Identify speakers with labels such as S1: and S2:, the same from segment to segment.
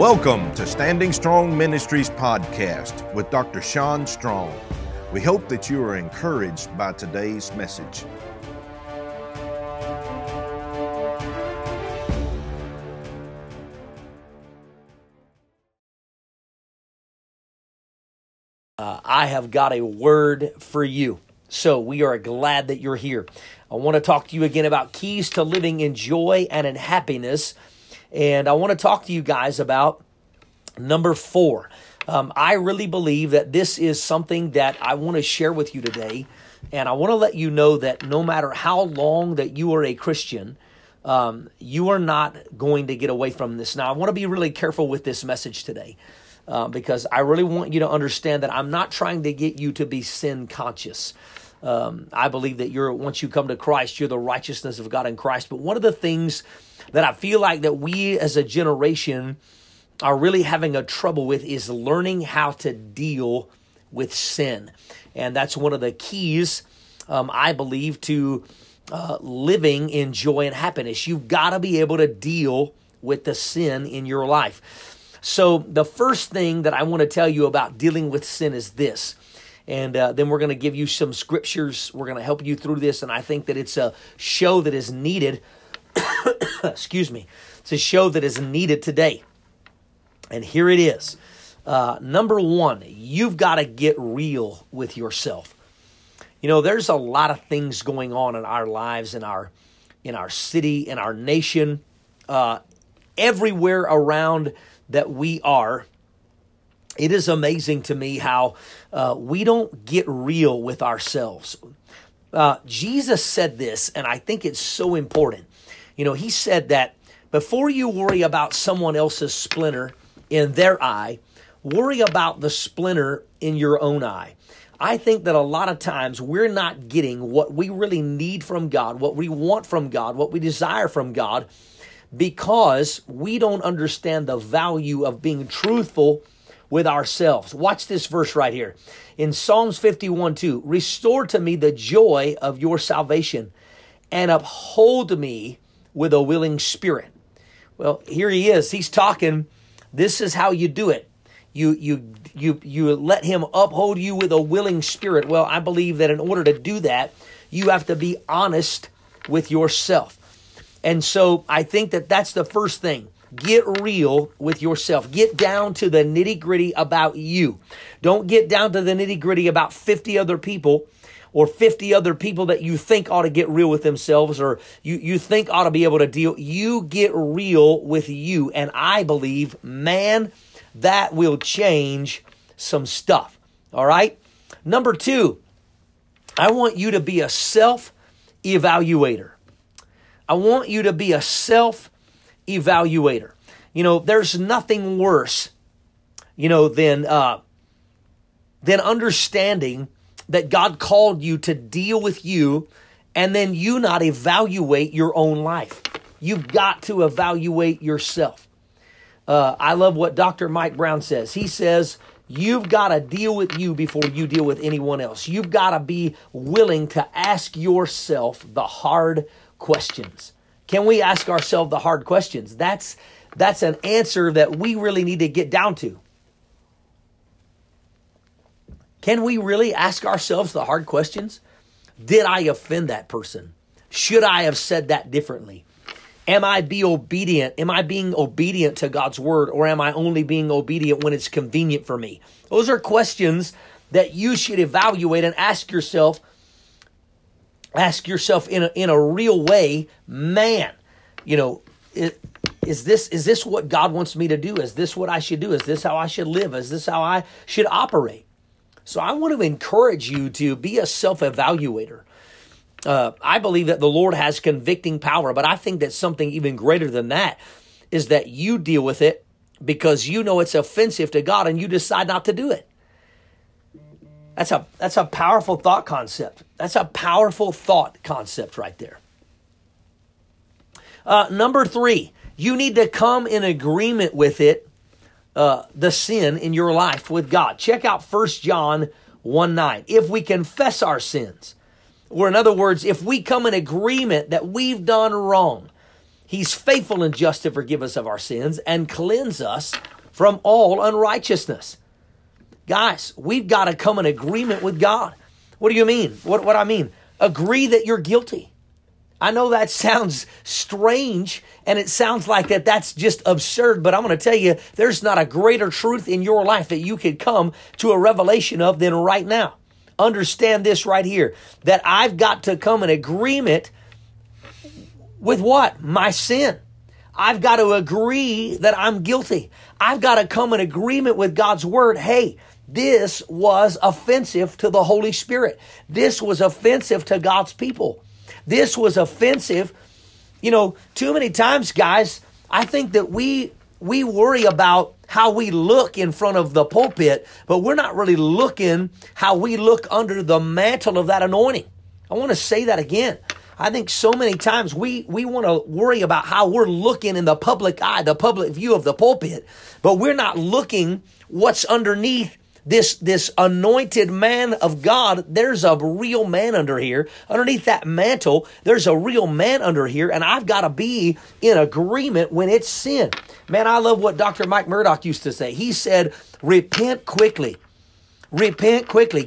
S1: Welcome to Standing Strong Ministries podcast with Dr. Sean Strong. We hope that you are encouraged by today's message.
S2: I have got a word for you. So we are glad that you're here. I want to talk to you again about keys to living in joy and in happiness. And I want to talk to you guys about number 4. I really believe that this is something that I want to share with you today. And I want to let you know that no matter how long that you are a Christian, you are not going to get away from this. Now, I want to be really careful with this message today. Because I really want you to understand that I'm not trying to get you to be sin conscious. I believe that once you come to Christ, you're the righteousness of God in Christ. But one of the things that I feel like that we as a generation are really having a trouble with is learning how to deal with sin. And that's one of the keys, I believe, to living in joy and happiness. You've got to be able to deal with the sin in your life. So the first thing that I want to tell you about dealing with sin is this. And then we're going to give you some scriptures. We're going to help you through this. And I think that it's a show that is needed. Excuse me. It's a show that is needed today. And here it is. Number 1, you've got to get real with yourself. You know, there's a lot of things going on in our lives, in our city, in our nation, everywhere around that we are. It is amazing to me how we don't get real with ourselves. Jesus said this, and I think it's so important. You know, he said that before you worry about someone else's splinter in their eye, worry about the splinter in your own eye. I think that a lot of times we're not getting what we really need from God, what we want from God, what we desire from God, because we don't understand the value of being truthful with ourselves. Watch this verse right here. In Psalms 51:2, restore to me the joy of your salvation and uphold me with a willing spirit. Well, here he is. He's talking. This is how you do it. You let him uphold you with a willing spirit. Well, I believe that in order to do that, you have to be honest with yourself. And so I think that that's the first thing. Get real with yourself. Get down to the nitty-gritty about you. Don't get down to the nitty-gritty about 50 other people or 50 other people that you think ought to get real with themselves or you think ought to be able to deal. You get real with you. And I believe, man, that will change some stuff. All right? Number 2, I want you to be a self-evaluator. I want you to be a self-evaluator. You know, there's nothing worse, than understanding that God called you to deal with you and then you not evaluate your own life. You've got to evaluate yourself. I love what Dr. Mike Brown says. He says, you've got to deal with you before you deal with anyone else. You've got to be willing to ask yourself the hard questions. Can we ask ourselves the hard questions? That's an answer that we really need to get down to. Can we really ask ourselves the hard questions? Did I offend that person? Should I have said that differently? Am I being obedient? Am I being obedient to God's word, or am I only being obedient when it's convenient for me? Those are questions that you should evaluate and ask yourself in a real way, man, is this what God wants me to do? Is this what I should do? Is this how I should live? Is this how I should operate? So I want to encourage you to be a self-evaluator. I believe that the Lord has convicting power, but I think that something even greater than that is that you deal with it because you know it's offensive to God and you decide not to do it. That's a powerful thought concept. That's a powerful thought concept right there. Number 3, you need to come in agreement with it, the sin in your life with God. Check out 1 John 1:9. If we confess our sins, or in other words, if we come in agreement that we've done wrong, He's faithful and just to forgive us of our sins and cleanse us from all unrighteousness. Guys, we've got to come in agreement with God. What do you mean? What I mean? Agree that you're guilty. I know that sounds strange and it sounds like that's just absurd, but I'm going to tell you, there's not a greater truth in your life that you could come to a revelation of than right now. Understand this right here, that I've got to come in agreement with what? My sin. I've got to agree that I'm guilty. I've got to come in agreement with God's word. Hey, this was offensive to the Holy Spirit. This was offensive to God's people. This was offensive. You know, too many times, guys, I think that we worry about how we look in front of the pulpit, but we're not really looking how we look under the mantle of that anointing. I want to say that again. I think so many times we want to worry about how we're looking in the public eye, the public view of the pulpit, but we're not looking what's underneath this anointed man of God. There's a real man under here. Underneath that mantle, there's a real man under here, and I've got to be in agreement when it's sin. Man, I love what Dr. Mike Murdock used to say. He said, repent quickly. Repent quickly.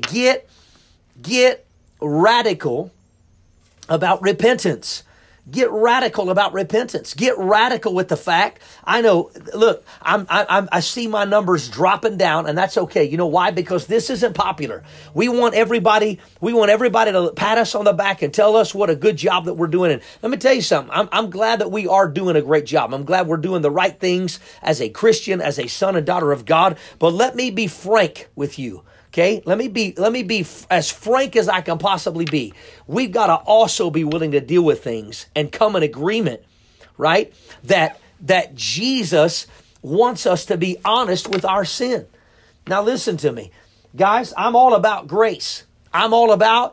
S2: Get radical about repentance. Get radical about repentance. Get radical with the fact. I know, look, I see my numbers dropping down, and that's okay. You know why? Because this isn't popular. We want everybody to pat us on the back and tell us what a good job that we're doing. And let me tell you something. I'm glad that we are doing a great job. I'm glad we're doing the right things as a Christian, as a son and daughter of God. But let me be frank with you. Okay, let me be as frank as I can possibly be. We've got to also be willing to deal with things and come in agreement, right? That Jesus wants us to be honest with our sin. Now listen to me, guys. I'm all about grace. I'm all about,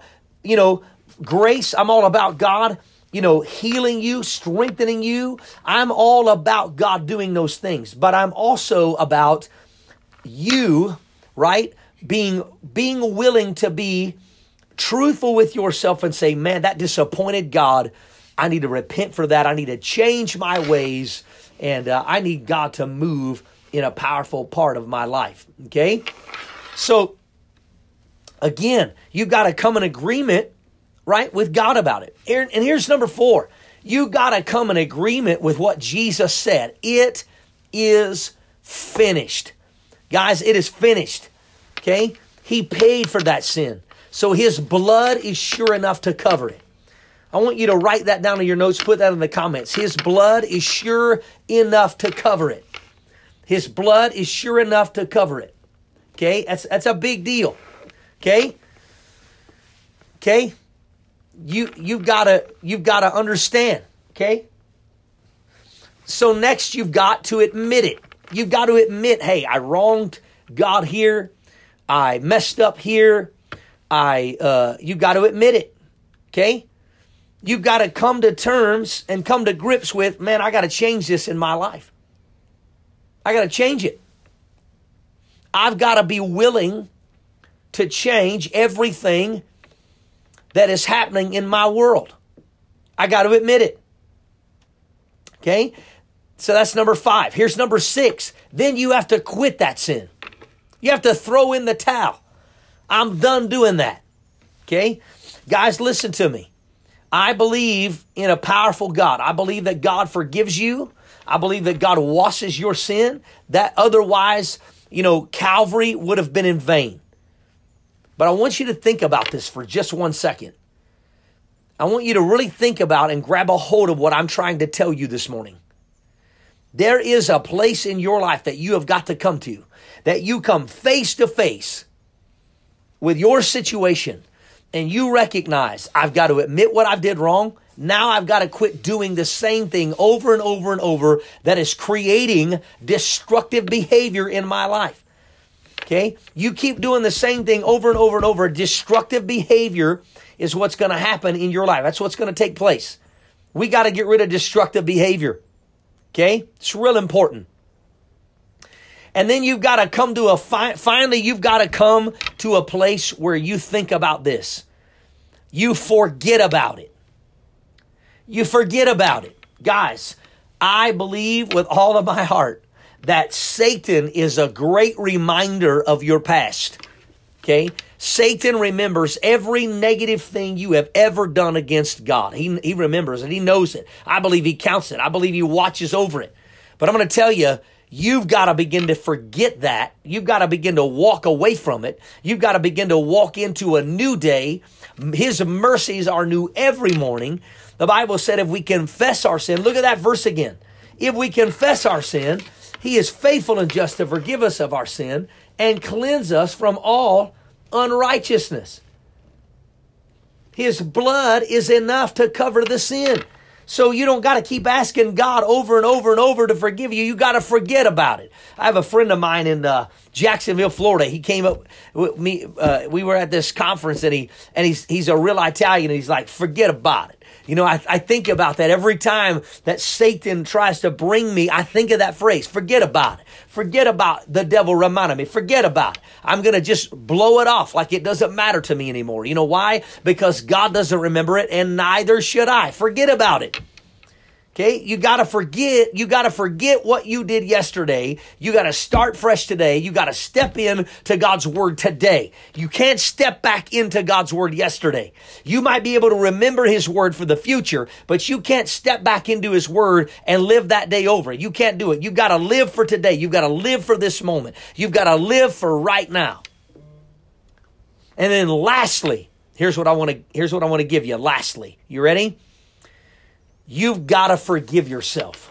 S2: grace. I'm all about God, healing you, strengthening you. I'm all about God doing those things. But I'm also about you, right? Being willing to be truthful with yourself and say, man, that disappointed God. I need to repent for that. I need to change my ways. And I need God to move in a powerful part of my life. Okay? So, again, you've got to come in agreement, right, with God about it. And here's number 4. You got to come in agreement with what Jesus said. It is finished. Guys, it is finished. Okay? He paid for that sin. So his blood is sure enough to cover it. I want you to write that down in your notes. Put that in the comments. His blood is sure enough to cover it. His blood is sure enough to cover it. Okay? That's a big deal. Okay? Okay? You've got to understand. Okay? So next you've got to admit it. You've got to admit, hey, I wronged God here. I messed up here. You got to admit it. Okay? You've got to come to terms and come to grips with, man, I got to change this in my life. I got to change it. I've got to be willing to change everything that is happening in my world. I got to admit it. Okay? So that's number 5. Here's number 6. Then you have to quit that sin. You have to throw in the towel. I'm done doing that. Okay? Guys, listen to me. I believe in a powerful God. I believe that God forgives you. I believe that God washes your sin. That otherwise, Calvary would have been in vain. But I want you to think about this for just 1 second. I want you to really think about and grab a hold of what I'm trying to tell you this morning. There is a place in your life that you have got to come to, that you come face to face with your situation and you recognize, I've got to admit what I did wrong. Now I've got to quit doing the same thing over and over and over that is creating destructive behavior in my life. Okay? You keep doing the same thing over and over and over. Destructive behavior is what's going to happen in your life. That's what's going to take place. We got to get rid of destructive behavior. Okay? It's real important. And then you've got to come to finally you've got to come to a place where you think about this. You forget about it. You forget about it. Guys, I believe with all of my heart that Satan is a great reminder of your past. Okay? Satan remembers every negative thing you have ever done against God. He remembers it. He knows it. I believe he counts it. I believe he watches over it. But I'm going to tell you, you've got to begin to forget that. You've got to begin to walk away from it. You've got to begin to walk into a new day. His mercies are new every morning. The Bible said if we confess our sin, look at that verse again. If we confess our sin, he is faithful and just to forgive us of our sin and cleanse us from all unrighteousness. His blood is enough to cover the sin. So you don't got to keep asking God over and over and over to forgive you. You got to forget about it. I have a friend of mine in Jacksonville, Florida. He came up with me. We were at this conference, and he's a real Italian. And he's like, forget about it. You know, I think about that every time that Satan tries to bring me. I think of that phrase, forget about it. Forget about the devil reminding me. Forget about it. I'm going to just blow it off like it doesn't matter to me anymore. You know why? Because God doesn't remember it, and neither should I. Forget about it. Okay, you got to forget. You got to forget what you did yesterday. You got to start fresh today. You got to step in to God's word today. You can't step back into God's word yesterday. You might be able to remember his word for the future, but you can't step back into his word and live that day over. You can't do it. You've got to live for today. You've got to live for this moment. You've got to live for right now. And then lastly, here's what I want to give you. Lastly, you ready? You've got to forgive yourself.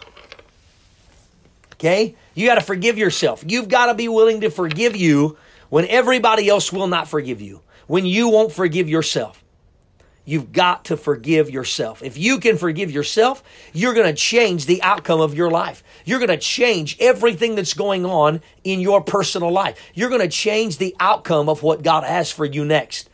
S2: Okay? You got to forgive yourself. You've got to be willing to forgive you when everybody else will not forgive you. When you won't forgive yourself. You've got to forgive yourself. If you can forgive yourself, you're going to change the outcome of your life. You're going to change everything that's going on in your personal life. You're going to change the outcome of what God has for you next.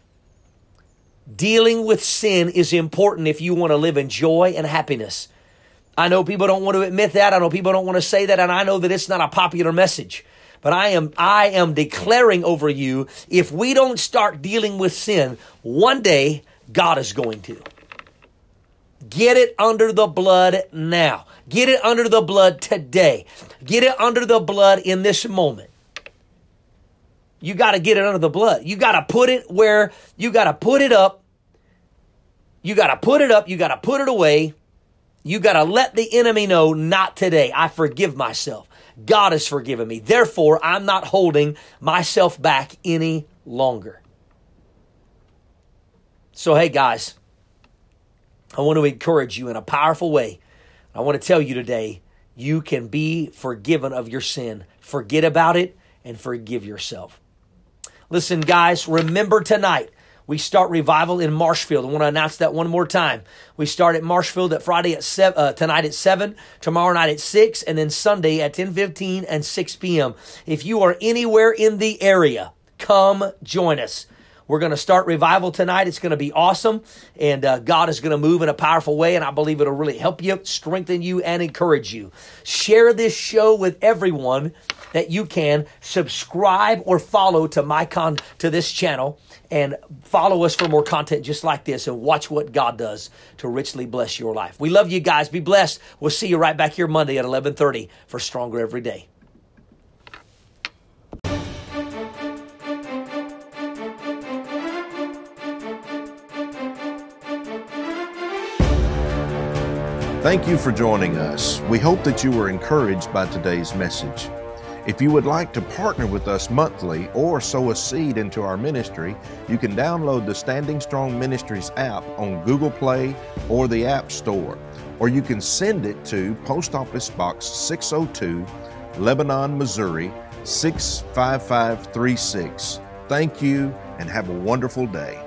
S2: Dealing with sin is important if you want to live in joy and happiness. I know people don't want to admit that. I know people don't want to say that. And I know that it's not a popular message. But I am declaring over you, if we don't start dealing with sin, one day God is going to. Get it under the blood now. Get it under the blood today. Get it under the blood in this moment. You got to get it under the blood. You got to put it where, you got to put it up. You got to put it up. You got to put it away. You got to let the enemy know, not today. I forgive myself. God has forgiven me. Therefore, I'm not holding myself back any longer. So, hey guys, I want to encourage you in a powerful way. I want to tell you today, you can be forgiven of your sin. Forget about it and forgive yourself. Listen, guys, remember tonight, we start revival in Marshfield. I want to announce that one more time. We start at Marshfield at Friday at 7, tonight at 7, tomorrow night at 6, and then Sunday at 10:15 and 6 p.m. If you are anywhere in the area, come join us. We're going to start revival tonight. It's going to be awesome, and God is going to move in a powerful way, and I believe it'll really help you, strengthen you, and encourage you. Share this show with everyone that you can. Subscribe or follow to this channel, and follow us for more content just like this, and watch what God does to richly bless your life. We love you guys. Be blessed. We'll see you right back here Monday at 11:30 for Stronger Every Day.
S1: Thank you for joining us. We hope that you were encouraged by today's message. If you would like to partner with us monthly or sow a seed into our ministry, you can download the Standing Strong Ministries app on Google Play or the App Store, or you can send it to Post Office Box 602, Lebanon, Missouri 65536. Thank you and have a wonderful day.